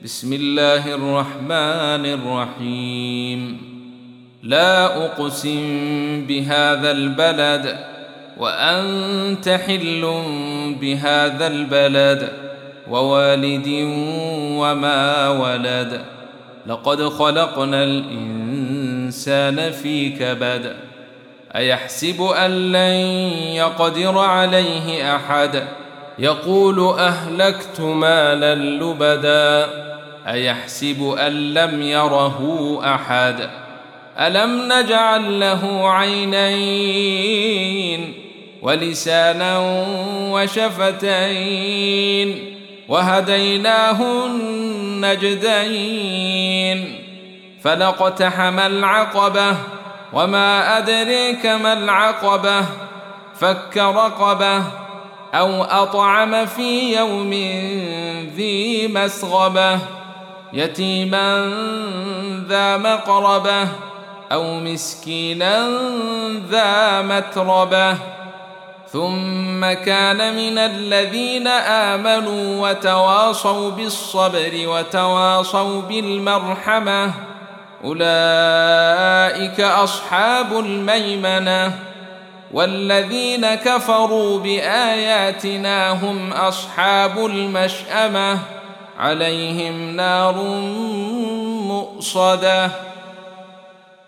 بسم الله الرحمن الرحيم. لا أقسم بهذا البلد وأنت حل بهذا البلد ووالد وما ولد. لقد خلقنا الإنسان في كبد. أيحسب أن لن يقدر عليه أحد يقول أهلكت مالا لبدا. أيحسب أن لم يره أحد ألم نجعل له عينين ولسانا وشفتين وهديناه النجدين. فلاقتحم العقبة وما أدريك ما العقبة. فك رقبة أو أطعم في يوم ذي مسغبة يتيما ذا مقربة أو مسكينا ذا متربة. ثم كان من الذين آمنوا وتواصوا بالصبر وتواصوا بالمرحمة أولئك أصحاب الميمنة. والذين كفروا بآياتنا هم أصحاب المشأمة عليهم نار مؤصدة.